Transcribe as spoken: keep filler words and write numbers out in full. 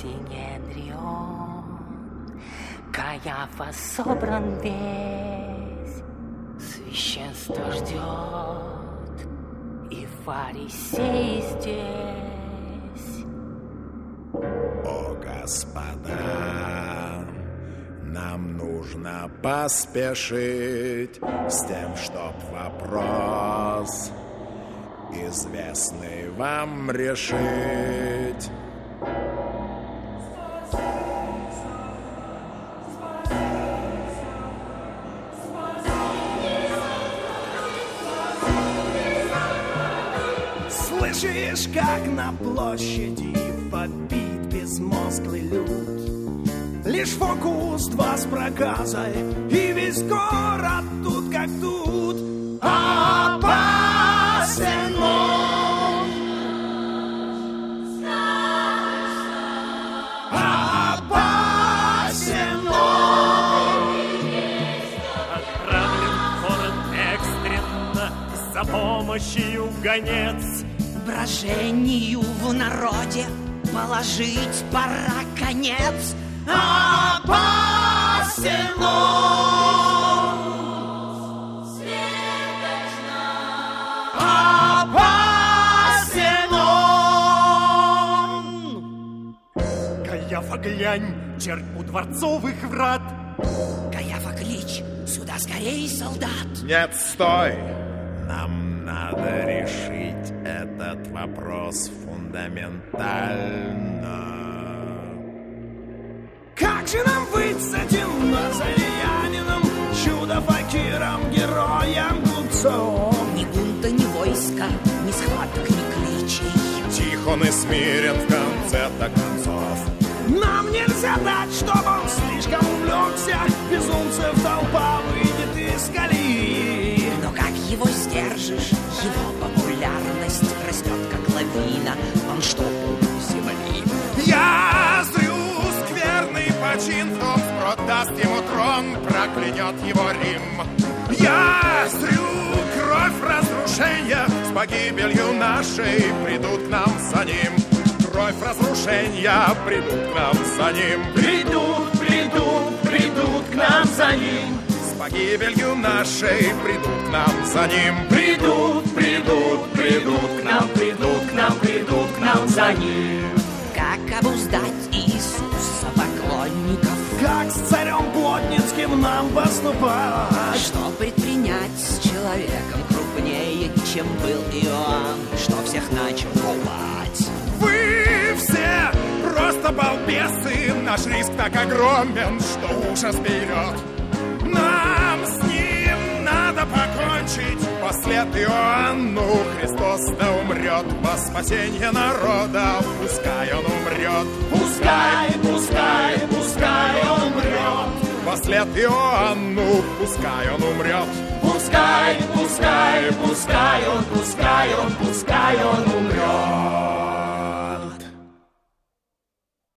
Синедрион. Каяфа собран весь, священство ждет, и фарисеи здесь. О, господа, нам нужно поспешить с тем, чтоб вопрос известный вам решить. Слышишь, как на площади вопит безмозглый люд? Лишь фокус два с проказой, и весь город тут как тут. Опасен он, опасен он. Отправлен в город экстренно за помощью гонец. Брожению в народе положить пора конец. Опасен он, опасен он. Каяфа, глянь, чернь у дворцовых врат. Каяфа, клич, сюда скорей, солдат. Нет, стой! Нам надо решить этот вопрос фундаментально. Как же нам быть с этим назарянином, чудо-факиром, героем, глупцом? Ни бунта, ни войска, ни схваток, ни кличей. Тих он и смирен в конце-то концов. Нам нельзя дать, чтобы он слишком увлекся. Безумцев толпа выйдет из колеи. Но как его сдержишь? Его популярность растет, как лавина. Он что, пуп земли? Я зрю скверный почин, кто продаст ему трон, проклянет его Рим. Я зрю кровь разрушения, с погибелью нашей придут к нам за ним. Кровь разрушения придут к нам за ним. Придут, придут, придут к нам за ним. С погибелью нашей придут к нам за ним. Придут, придут, придут к нам, придут к нам, придут к нам за ним. Как обуздать Иисуса поклонников? Как с царем Плотницким нам поступать? Что предпринять с человеком крупнее, чем был Иоанн, что всех начал пугать? Вы все просто балбесы. Наш риск так огромен, что ужас берет. Нам с ним надо покончить. Послед Иоанну Христос да умрет. Во спасение народа пускай он умрет. Пускай, пускай, пускай он умрет. Послед Иоанну пускай он умрет. Пускай, пускай, пускай он, пускай он, пускай он умрет.